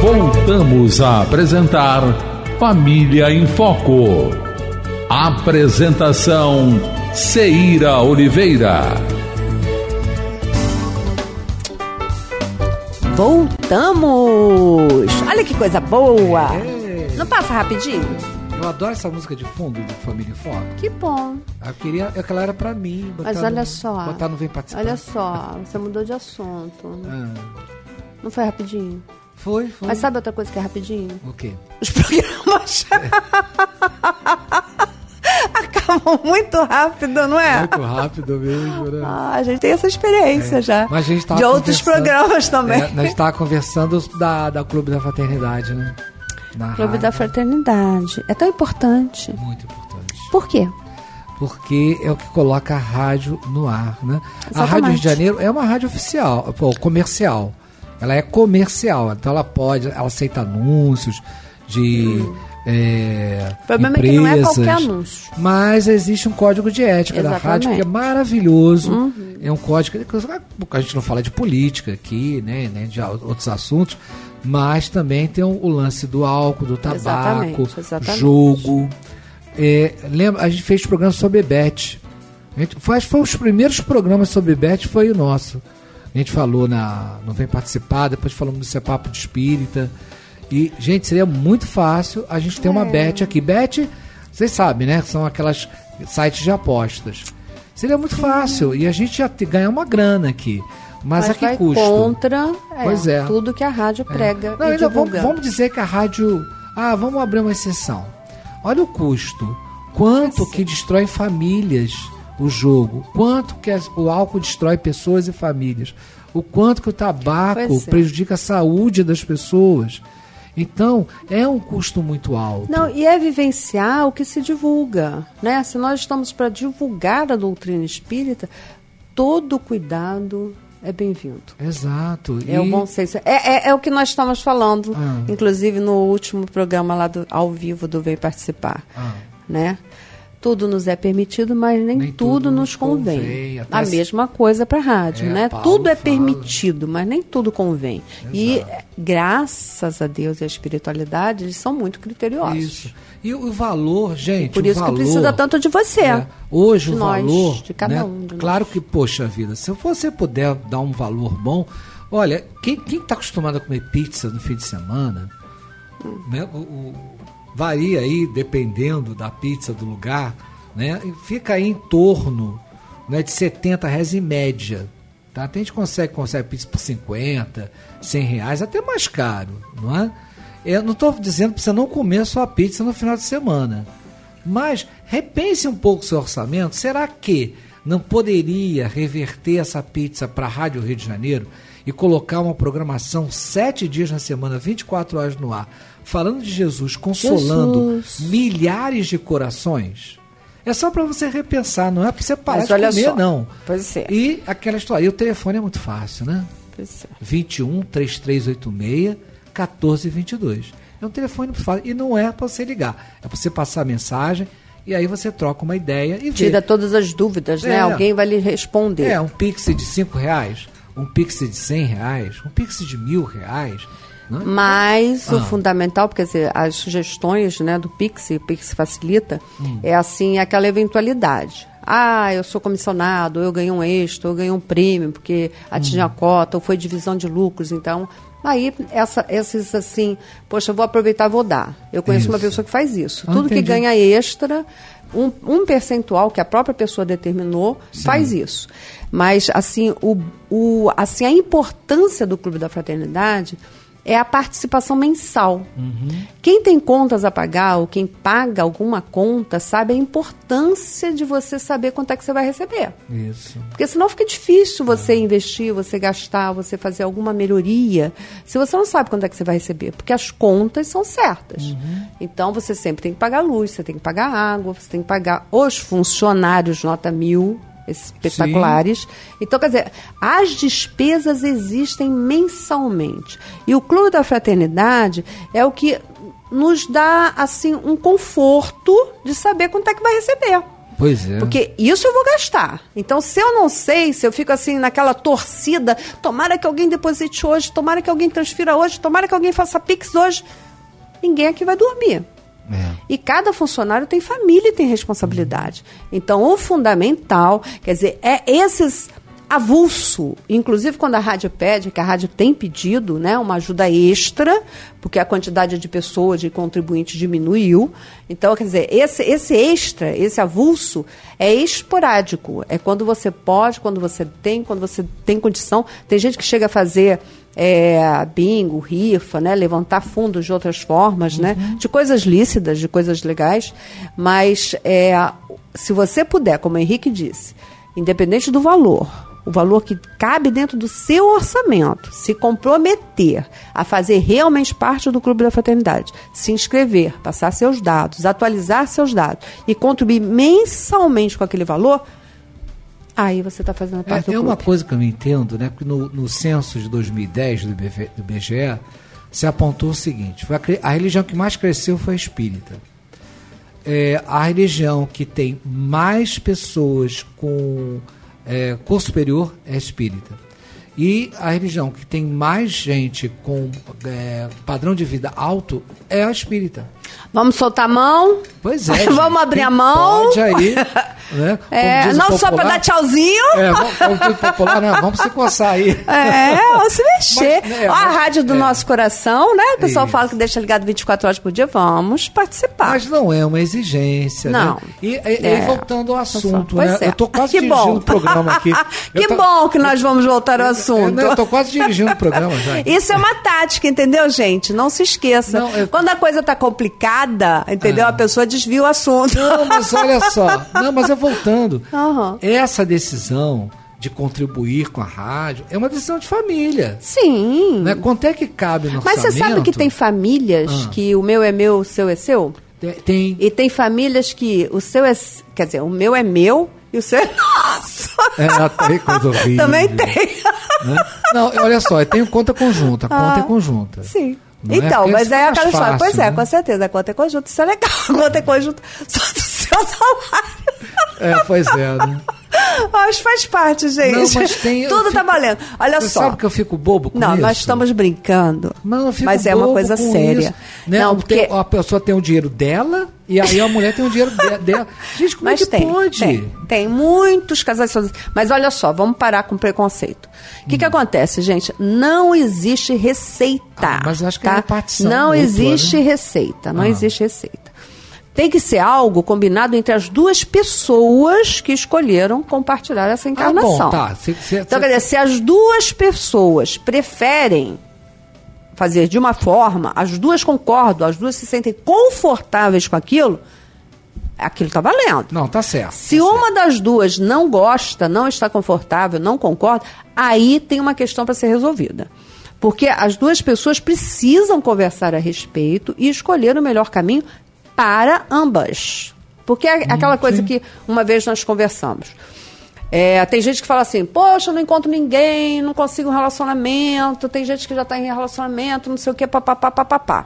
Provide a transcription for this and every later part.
Voltamos a apresentar Família em Foco. Apresentação Ceira Oliveira. Voltamos! Olha que coisa boa! Não passa rapidinho? Eu adoro essa música de fundo do Família em Foco. Que bom. Aquela era pra mim. Mas olha só. Botar no Vem Participar. Olha só, você mudou de assunto. Não foi rapidinho? Foi. Mas sabe outra coisa que é rapidinho? O quê? Os programas acabam muito rápido, não é? Muito rápido mesmo, né? A gente tem essa experiência já. Mas a gente de outros programas também. Nós estávamos conversando da Clube da Fraternidade, né? Clube da Fraternidade. É tão importante. Muito importante. Por quê? Porque é o que coloca a rádio no ar, né? Exatamente. A Rádio Rio de Janeiro é uma rádio oficial, comercial. Ela é comercial, então ela aceita anúncios de o problema empresas, é que não é qualquer anúncio. Mas existe um código de ética da rádio que é maravilhoso. É um código que a gente não fala de política aqui, né, de outros assuntos, mas também tem o lance do álcool, do tabaco, exatamente. Jogo. Lembra, a gente fez programa sobre Bebete. Foi os primeiros programas sobre Bebete, foi o nosso. A gente falou no Vem Participar, depois falamos do Isso é Papo de Espírita. E, gente, seria muito fácil a gente ter uma bet aqui. Bet, vocês sabem, né? São aquelas sites de apostas. Seria muito fácil e a gente ia ganhar uma grana aqui. Mas a que custo? Contra tudo que a rádio prega e ainda divulga. Vamos dizer que a rádio... vamos abrir uma exceção. Olha o custo. Quanto que destrói famílias o jogo. Quanto que o álcool destrói pessoas e famílias. O quanto que o tabaco prejudica a saúde das pessoas. Então, é um custo muito alto. Não, e é vivenciar o que se divulga, né? Se nós estamos para divulgar a doutrina espírita, todo cuidado é bem-vindo. Exato. É o bom senso. É o que nós estamos falando, inclusive no último programa lá ao vivo do Vem Participar, né? Tudo nos é permitido, mas nem tudo nos convém. A mesma coisa para a rádio, né? Tudo é permitido, mas nem tudo convém. Exato. E graças a Deus e à espiritualidade, eles são muito criteriosos. Isso. E o valor, gente, por isso que precisa tanto de você. Hoje de o nós, valor, de cada um. Claro que, poxa vida, se você puder dar um valor bom, olha, quem está acostumado a comer pizza no fim de semana, né? Varia aí, dependendo da pizza do lugar, né? Fica aí em torno, né, de R$70 em média. Tá? Tem gente que consegue pizza por R$50, R$100, até mais caro, não é? Eu não estou dizendo para você não comer sua pizza no final de semana. Mas repense um pouco o seu orçamento. Será que não poderia reverter essa pizza para a Rádio Rio de Janeiro e colocar uma programação 7 dias na semana, 24 horas no ar, falando de Jesus, consolando milhares de corações? É só para você repensar, não é para você parar de comer, não. Pois é. E aquela história, e o telefone é muito fácil, né? Pois é. 21 3386 1422. É um telefone muito fácil e não é para você ligar, é para você passar a mensagem e aí você troca uma ideia e tira todas as dúvidas, né? Alguém vai lhe responder. Um Pix de R$5, um Pix de R$100, um Pix de R$1.000. Não é? Mas o fundamental, porque as sugestões, né, do Pix, o Pix facilita, é assim, aquela eventualidade. Eu sou comissionado, ou eu ganhei um extra, ou eu ganhei um prêmio, porque atingi a cota, ou foi divisão de lucros, então... Aí, esses assim, poxa, eu vou aproveitar e vou dar. Eu conheço uma pessoa que faz isso. Tudo que ganha extra, um percentual que a própria pessoa determinou, faz isso. Mas, assim, assim, a importância do Clube da Fraternidade é a participação mensal. Quem tem contas a pagar ou quem paga alguma conta sabe a importância de você saber quanto é que você vai receber. Isso. Porque senão fica difícil você investir, você gastar, você fazer alguma melhoria, se você não sabe quanto é que você vai receber. Porque as contas são certas. Então, você sempre tem que pagar luz, você tem que pagar água, você tem que pagar os funcionários nota 1000, espetaculares. Sim. Então, quer dizer, as despesas existem mensalmente. E o Clube da Fraternidade é o que nos dá, assim, um conforto de saber quanto é que vai receber. Pois é. Porque isso eu vou gastar. Então, se eu não sei, se eu fico assim naquela torcida, tomara que alguém deposite hoje, tomara que alguém transfira hoje, tomara que alguém faça Pix hoje, ninguém aqui vai dormir. E cada funcionário tem família e tem responsabilidade. Então, o fundamental, quer dizer, é esses avulso, inclusive quando a rádio pede, que a rádio tem pedido, né, uma ajuda extra, porque a quantidade de pessoas, de contribuintes diminuiu. Então, quer dizer, esse extra, esse avulso é esporádico. É quando você pode, quando você tem condição. Tem gente que chega a fazer bingo, rifa, né, levantar fundos de outras formas, né, de coisas lícitas, de coisas legais. Mas se você puder, como o Henrique disse, independente do valor, o valor que cabe dentro do seu orçamento, se comprometer a fazer realmente parte do Clube da Fraternidade, se inscrever, passar seus dados, atualizar seus dados e contribuir mensalmente com aquele valor, aí você está fazendo parte do clube. Uma coisa que eu não entendo, né? Porque no censo de 2010 do IBGE se apontou o seguinte: a religião que mais cresceu foi a espírita. A religião que tem mais pessoas com curso superior é espírita. E a religião que tem mais gente com padrão de vida alto é a espírita. Vamos soltar a mão? Pois é. Vamos abrir a mão? Pode aí. Né? Não só para dar tchauzinho. Como diz o popular, né? Vamos se coçar aí. Vamos se mexer. Mas, a rádio do nosso coração, né? O pessoal fala que deixa ligado 24 horas por dia. Vamos participar. Mas não é uma exigência, não. Né? E voltando ao assunto, né? Eu estou quase dirigindo o programa aqui. Bom que nós vamos voltar ao assunto. Eu estou quase dirigindo o programa já. Isso é uma tática, entendeu, gente? Não se esqueça. Quando a coisa está complicada, entendeu? A pessoa desvia o assunto. Não, mas olha só. Mas voltando, essa decisão de contribuir com a rádio é uma decisão de família. Sim. Né? Quanto é que cabe no orçamento? Mas você sabe que tem famílias que o meu é meu, o seu é seu? Tem. E tem famílias que o seu é... Quer dizer, o meu é meu e o seu é nosso. Tem coisa horrível. Também tem. Né? Não, olha só, tem conta conjunta. A conta é conjunta. Sim. Não então, mas é aquela história. Fácil, pois né? Com certeza, a conta é conjunta, isso é legal. A conta é conjunta só do seu salário. Pois é, né? Mas faz parte, gente. Não, mas tudo tá valendo. Olha só. Sabe que eu fico bobo com isso? Não, nós estamos brincando. Não, eu fico mas é uma coisa séria. Né? Não, porque a pessoa tem o dinheiro dela e aí a mulher tem o dinheiro dela. Gente, como é que pode? Tem muitos casais sozinhos. Mas olha só, vamos parar com preconceito. O que acontece, gente? Não existe receita. Mas eu acho que tá? é repartição Não mútua, existe né? receita. Não existe receita. Tem que ser algo combinado entre as duas pessoas que escolheram compartilhar essa encarnação. Bom, tá. Então, quer dizer, se as duas pessoas preferem fazer de uma forma, as duas concordam, as duas se sentem confortáveis com aquilo está valendo. Não, tá certo. Se uma das duas não gosta, não está confortável, não concorda, aí tem uma questão para ser resolvida. Porque as duas pessoas precisam conversar a respeito e escolher o melhor caminho para ambas. Porque é aquela coisa que uma vez nós conversamos. Tem gente que fala assim, poxa, eu não encontro ninguém, não consigo um relacionamento, tem gente que já está em relacionamento, não sei o que, papapá.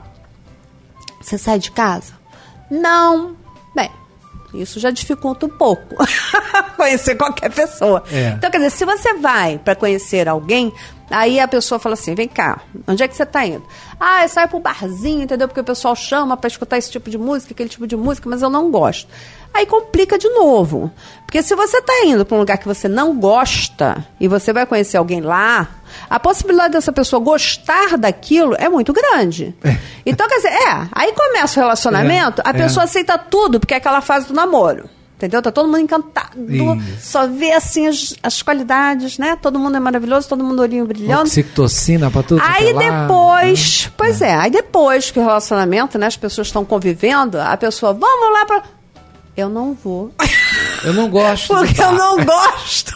Você sai de casa? Não. Bem, isso já dificulta um pouco conhecer qualquer pessoa. Então, quer dizer, se você vai para conhecer alguém, aí a pessoa fala assim, vem cá, onde é que você está indo? Eu saio pro barzinho, entendeu? Porque o pessoal chama para escutar esse tipo de música, aquele tipo de música, mas eu não gosto. Aí complica de novo. Porque se você está indo para um lugar que você não gosta e você vai conhecer alguém lá, a possibilidade dessa pessoa gostar daquilo é muito grande. Então, quer dizer, aí começa o relacionamento, a pessoa aceita tudo, porque é aquela fase do namoro. Entendeu? Tá todo mundo encantado. Isso. Só vê assim as qualidades, né? Todo mundo é maravilhoso, todo mundo olhinho brilhando. Oxitocina pra tudo. Aí depois, aí depois que o relacionamento, né? As pessoas estão convivendo, a pessoa, vamos lá pra... Eu não vou. Eu não gosto. Porque eu não gosto.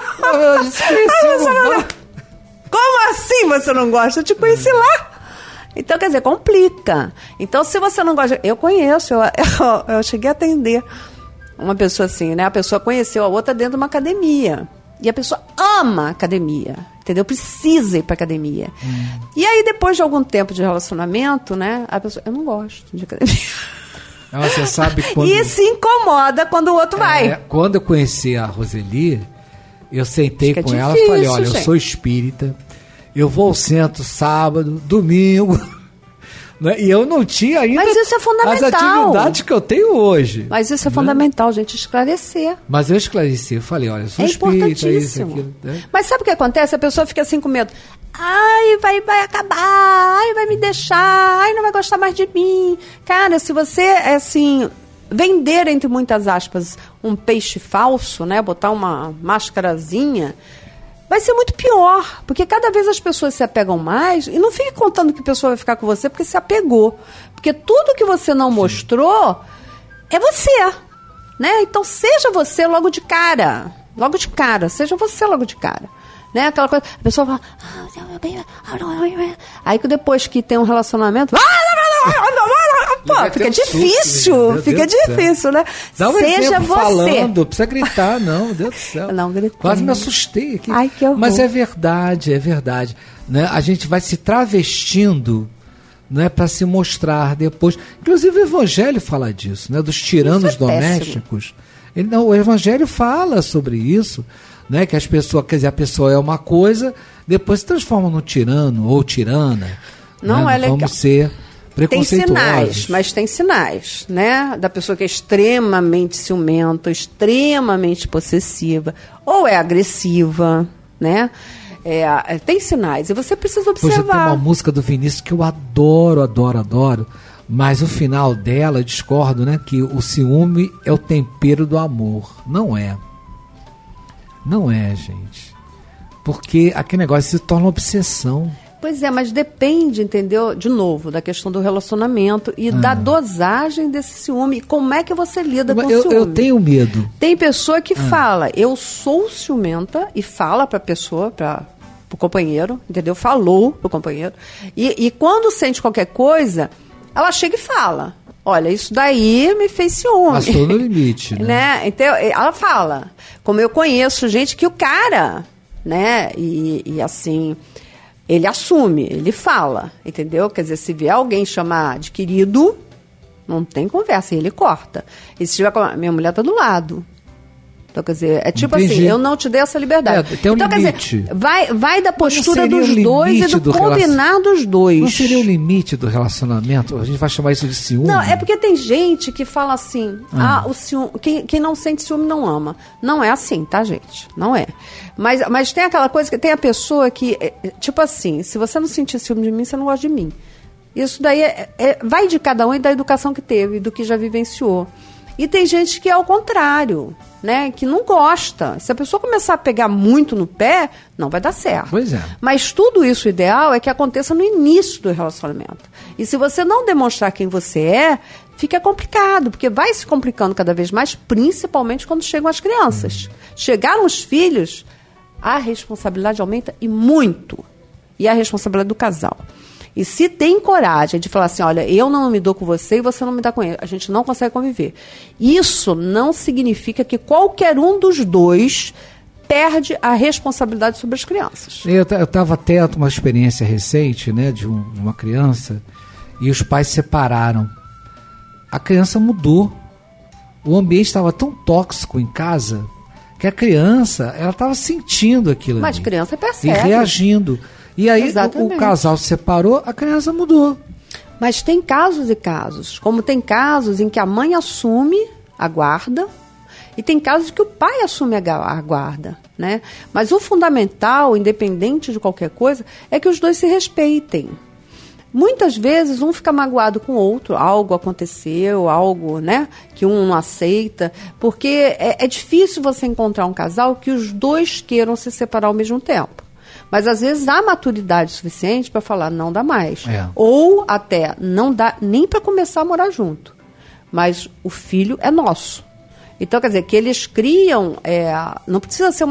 Como assim você não gosta? Eu te conheci lá. Então, quer dizer, complica. Então, se você não gosta... Eu conheço, eu cheguei a atender uma pessoa assim, né? A pessoa conheceu a outra dentro de uma academia. E a pessoa ama academia, entendeu? Precisa ir pra academia. E aí, depois de algum tempo de relacionamento, né? A pessoa, eu não gosto de academia. Você sabe quando... E se incomoda quando o outro vai. Quando eu conheci a Roseli, eu sentei com ela e falei, olha, eu sou espírita, eu vou ao centro sábado, domingo, né? E eu não tinha ainda Mas isso é fundamental. as atividades que eu tenho hoje. Mas isso é né? fundamental, gente, esclarecer. Mas eu esclareci, eu falei, olha, eu sou espírita, isso, aquilo. Né? Mas sabe o que acontece? A pessoa fica assim com medo. Ai, vai acabar, ai, vai me deixar, ai, não vai gostar mais de mim. Cara, se você, assim, vender, entre muitas aspas, um peixe falso, né, botar uma máscarazinha, vai ser muito pior, porque cada vez as pessoas se apegam mais, e não fique contando que a pessoa vai ficar com você porque se apegou. Porque tudo que você não mostrou é você, né? Então seja você logo de cara, seja você logo de cara. Né? Aquela coisa, a pessoa fala, aí que depois que tem um relacionamento, pô, fica difícil, né? Dá um seja exemplo você. falando, precisa gritar, não, Deus do céu. Não, gritei. Quase me assustei aqui. Ai, que horror. Mas é verdade. Né? A gente vai se travestindo, né, para se mostrar depois. Inclusive o Evangelho fala disso, né, dos tiranos domésticos. O Evangelho fala sobre isso. Né, que as pessoas, quer dizer, a pessoa é uma coisa, depois se transforma no tirano ou tirana. Não é legal. Vamos ser preconceituosos. Tem sinais, né? Da pessoa que é extremamente ciumenta, extremamente possessiva, ou é agressiva, né? Tem sinais, e você precisa observar. Pois tem uma música do Vinícius que eu adoro, mas o final dela, eu discordo, né? Que o ciúme é o tempero do amor. Não é. Não é, gente. Porque aquele negócio se torna uma obsessão. Pois é, mas depende, entendeu? De novo, da questão do relacionamento e da dosagem desse ciúme. Como é que você lida com o ciúme? Eu tenho medo. Tem pessoa que fala, eu sou ciumenta, e fala para a pessoa, para o companheiro, entendeu? Falou para o companheiro. E quando sente qualquer coisa, ela chega e fala. Olha, isso daí me fez ciúme. Passou no limite, né? Então, ela fala. Como eu conheço gente que o cara, né? E assim, ele assume, ele fala, entendeu? Quer dizer, se vier alguém chamar de querido, não tem conversa, ele corta. E se tiver com minha mulher tá do lado. Então, quer dizer, é tipo assim, eu não te dei essa liberdade. Tem um então, limite. Quer dizer, vai da postura dos dois e do combinar dos dois. Não seria o limite do relacionamento? A gente vai chamar isso de ciúme? Não, é porque tem gente que fala assim, o ciúme, quem não sente ciúme não ama. Não é assim, tá, gente? Não é. Mas tem aquela coisa que tem a pessoa que, tipo assim, se você não sentir ciúme de mim, você não gosta de mim. Isso daí vai de cada um e da educação que teve, do que já vivenciou. E tem gente que é ao contrário, né? Que não gosta. Se a pessoa começar a pegar muito no pé, não vai dar certo. Pois é. Mas tudo isso, o ideal é que aconteça no início do relacionamento. E se você não demonstrar quem você é, fica complicado, porque vai se complicando cada vez mais, principalmente quando chegam as crianças. Chegaram os filhos, a responsabilidade aumenta e muito. E a responsabilidade do casal. E se tem coragem de falar assim, olha, eu não me dou com você e você não me dá com ele, a gente não consegue conviver. Isso não significa que qualquer um dos dois perde a responsabilidade sobre as crianças. Eu estava atento a uma experiência recente, né, de uma criança, e os pais se separaram. A criança mudou. O ambiente estava tão tóxico em casa que a criança, ela estava sentindo aquilo. Mas ali, criança percebe. E reagindo. E aí Exatamente. O casal se separou, a criança mudou. Mas tem casos e casos. Como tem casos em que a mãe assume a guarda e tem casos que o pai assume a guarda, né? Mas o fundamental, independente de qualquer coisa, é que os dois se respeitem. Muitas vezes um fica magoado com o outro, algo aconteceu, algo, né, que um não aceita, porque é difícil você encontrar um casal que os dois queiram se separar ao mesmo tempo. Mas, às vezes, há maturidade suficiente para falar, não dá mais. Ou, até, não dá nem para começar a morar junto. Mas o filho é nosso. Então, quer dizer, que eles criam... não precisa ser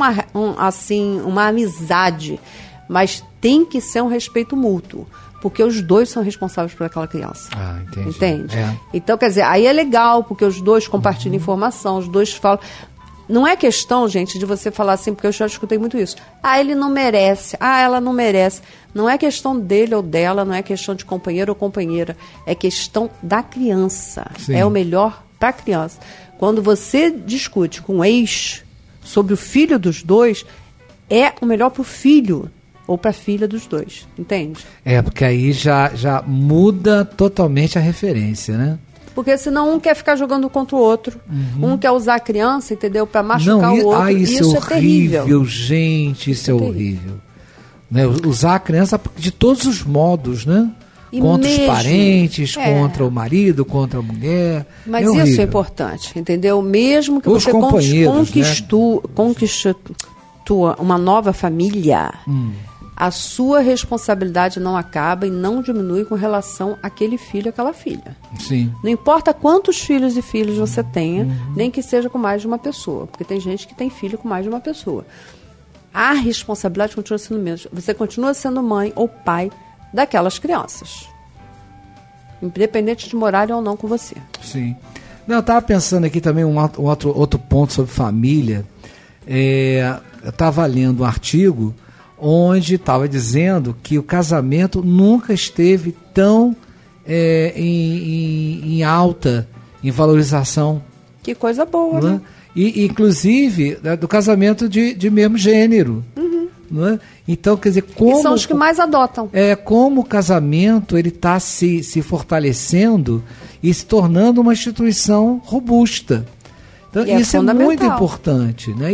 uma amizade, mas tem que ser um respeito mútuo. Porque os dois são responsáveis por aquela criança. Entende? Então, quer dizer, aí é legal, porque os dois compartilham informação, os dois falam... Não é questão, gente, de você falar assim, porque eu já escutei muito isso. Ah, ele não merece. Ah, ela não merece. Não é questão dele ou dela, não é questão de companheiro ou companheira. É questão da criança. Sim. É o melhor para a criança. Quando você discute com o ex sobre o filho dos dois, é o melhor para o filho ou para a filha dos dois. Entende? Porque aí já muda totalmente a referência, né? Porque senão um quer ficar jogando contra o outro. Um quer usar a criança, entendeu? Para machucar o outro. Isso é terrível. horrível, gente. Isso é horrível. Né? Usar a criança de todos os modos, né? E contra mesmo, os parentes, contra o marido, horrível. Mas isso é importante, entendeu? Mesmo que os você conquistou uma nova família, a sua responsabilidade não acaba e não diminui com relação àquele filho, àquela filha. Sim. Não importa quantos filhos e filhas você tenha, nem que seja com mais de uma pessoa, porque tem gente que tem filho com mais de uma pessoa. A responsabilidade continua sendo a mesma. Você continua sendo mãe ou pai daquelas crianças, independente de morarem ou não com você. Sim. Não, eu estava pensando aqui também outro ponto sobre família. Eu estava lendo um artigo onde estava dizendo que o casamento nunca esteve tão em alta, em valorização. Que coisa boa, né? E, inclusive, do casamento de mesmo gênero. Não é? Então, quer dizer, como... E são os que mais adotam. Como o casamento está se fortalecendo e se tornando uma instituição robusta. Então, isso é muito importante, né?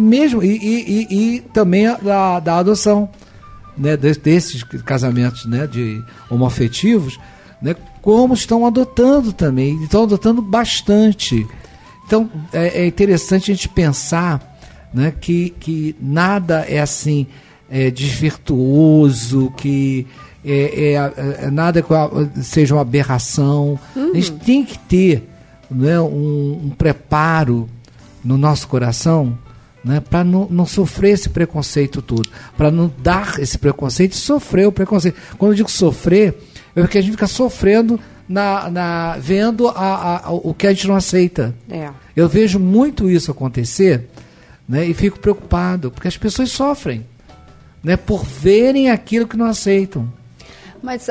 E também da adoção, né? Desses casamentos, né? De homoafetivos, né? Como estão adotando também, estão adotando bastante. Então, é interessante a gente pensar, né? Que nada é assim desvirtuoso, que nada seja uma aberração. A gente tem que ter, né, um preparo no nosso coração, né, para não sofrer esse preconceito todo, para não dar esse preconceito e sofrer o preconceito. Quando eu digo sofrer, é porque a gente fica sofrendo vendo o que a gente não aceita. Eu vejo muito isso acontecer, né, e fico preocupado, porque as pessoas sofrem, né, por verem aquilo que não aceitam. Mas,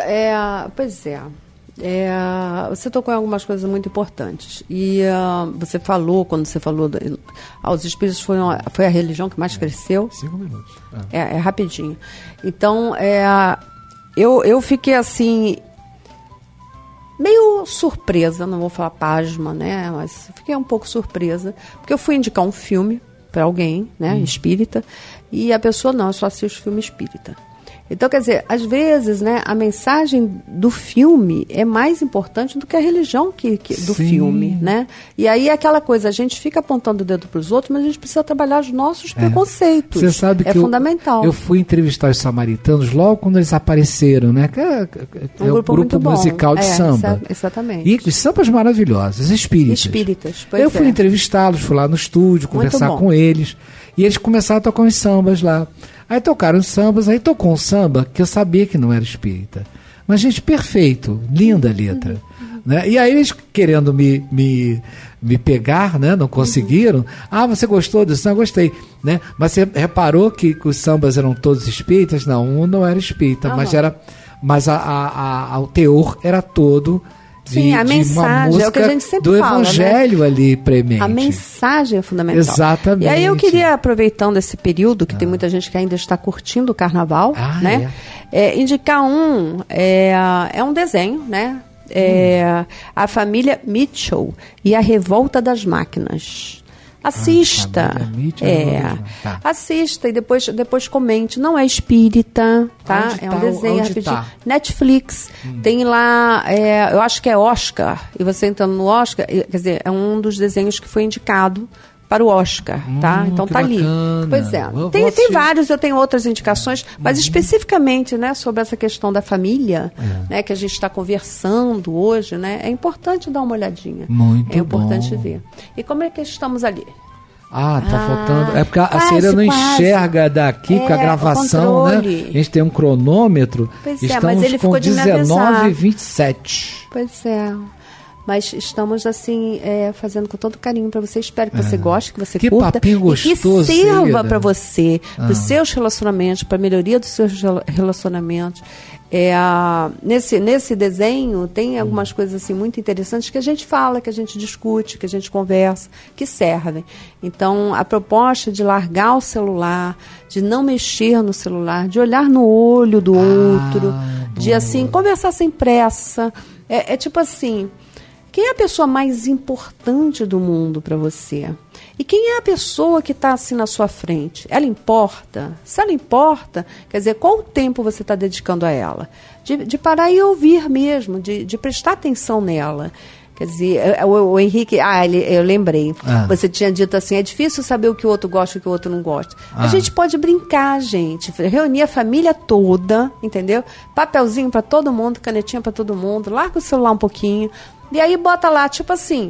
você tocou em algumas coisas muito importantes. E você falou, quando você falou, os espíritos foi a religião que mais cresceu. 5 minutos. É rapidinho. Então, eu fiquei assim, meio surpresa, não vou falar pasma, né? Mas fiquei um pouco surpresa, porque eu fui indicar um filme para alguém, né, espírita, e a pessoa eu só assisto filme espírita. Então, quer dizer, às vezes, né, a mensagem do filme é mais importante do que a religião do filme, né? E aí aquela coisa, a gente fica apontando o dedo para os outros, mas a gente precisa trabalhar os nossos preconceitos. Você sabe que fundamental. Eu fui entrevistar os samaritanos logo quando eles apareceram, né? Que é o grupo musical de samba. Exatamente. E sambas maravilhosos, espíritas. Eu fui entrevistá-los, fui lá no estúdio, conversar com eles. E eles começaram a tocar uns sambas lá. Aí tocaram os sambas, aí tocou um samba que eu sabia que não era espírita. Mas, gente, perfeito, linda a letra. Né? E aí eles querendo me pegar, né? Não conseguiram. Você gostou disso? Não, gostei. Né? Mas você reparou que os sambas eram todos espíritas? Não, um não era espírita, mas o teor era todo... Sim, a mensagem, é o que a gente sempre do fala, evangelho, né? Ali premente. A mensagem é fundamental. Exatamente. E aí eu queria, aproveitando esse período, que tem muita gente que ainda está curtindo o carnaval, né? Indicar é um desenho, né? A família Mitchell e a Revolta das Máquinas. Assista. Assista e depois comente. Não é espírita, tá? Um desenho rapidinho. Netflix. Tem lá, eu acho que é Oscar. E você entrando no Oscar, quer dizer, é um dos desenhos que foi indicado para o Oscar, tá? Então tá ali. Pois é. Tem vários, eu tenho outras indicações, mas especificamente, né, sobre essa questão da família, né, que a gente está conversando hoje, né? É importante dar uma olhadinha. Muito É importante ver. E como é que estamos ali? Tá faltando. É porque a Ceira não enxerga daqui com a gravação, né? A gente tem um cronômetro. Pois Estamos mas ele com ficou de 19h27. Pois é. Mas estamos, assim, fazendo com todo carinho para você. Espero que você goste, que você Que curta. papinho gostoso, e que sirva Cida. para você, para os seus relacionamentos, para a melhoria dos seus relacionamentos. Nesse desenho tem algumas coisas assim muito interessantes que a gente fala, que a gente discute, que a gente conversa, que servem. Então, a proposta de largar o celular, de não mexer no celular, de olhar no olho do outro, de assim conversar sem pressa. Tipo assim, quem é a pessoa mais importante do mundo para você? E quem é a pessoa que está assim na sua frente? Ela importa? Se ela importa, quer dizer, qual o tempo você está dedicando a ela? De parar e ouvir mesmo, de prestar atenção nela. Quer dizer, o Henrique, eu lembrei, você tinha dito assim, é difícil saber o que o outro gosta e o que o outro não gosta. A gente pode brincar, gente, reunir a família toda, entendeu? Papelzinho para todo mundo, canetinha para todo mundo, larga o celular um pouquinho, e aí bota lá, tipo assim,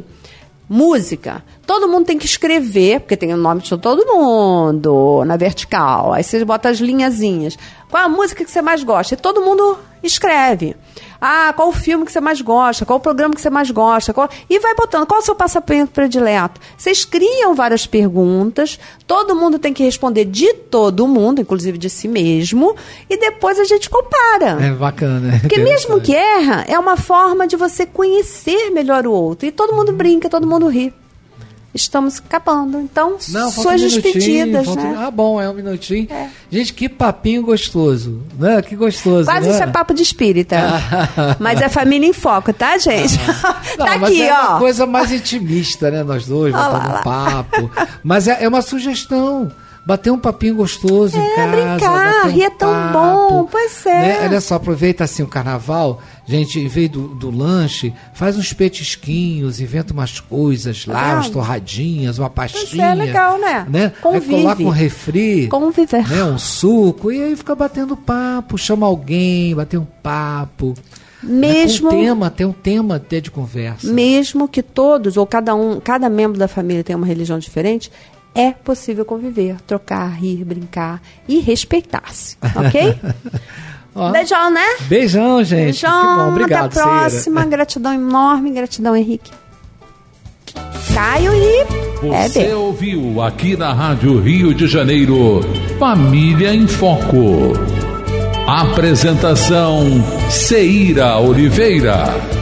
música. Todo mundo tem que escrever, porque tem o nome de todo mundo na vertical. Aí você bota as linhazinhas. Qual a música que você mais gosta? E todo mundo escreve. Qual o filme que você mais gosta? Qual o programa que você mais gosta? E vai botando. Qual o seu passatempo predileto? Vocês criam várias perguntas. Todo mundo tem que responder de todo mundo, inclusive de si mesmo. E depois a gente compara. É bacana. Porque mesmo que erra, é uma forma de você conhecer melhor o outro. E todo mundo brinca, todo mundo ri. Estamos acabando. Então, suas despedidas, né? Bom, é um minutinho. Gente, que papinho gostoso, né? Que gostoso, quase, né? Isso é papo de espírita. Mas é família em foco, tá, gente? Não, tá mas aqui, é ó. uma coisa mais intimista, né? Nós dois, batendo um papo. Mas é uma sugestão. Bater um papinho gostoso em casa. Brincar, rir é tão bom, pois é. Né? Olha só, aproveita assim o carnaval, gente, em vez do lanche, faz uns petisquinhos, inventa umas coisas lá, umas torradinhas, uma pastinha. É legal, né? Convive. Aí coloca um refri, conviver. Né? Um suco, e aí fica batendo papo, chama alguém, bater um papo. Mesmo, tem um tema até de conversa. Mesmo que todos, ou cada membro da família tenha uma religião diferente, é possível conviver, trocar, rir, brincar e respeitar-se, ok? Beijão, né? Beijão, gente. Beijão, que bom, obrigado. Até a próxima. Cira. Gratidão enorme, gratidão, Henrique. Caio e Você ouviu aqui na Rádio Rio de Janeiro, Família em Foco. Apresentação, Ceira Oliveira.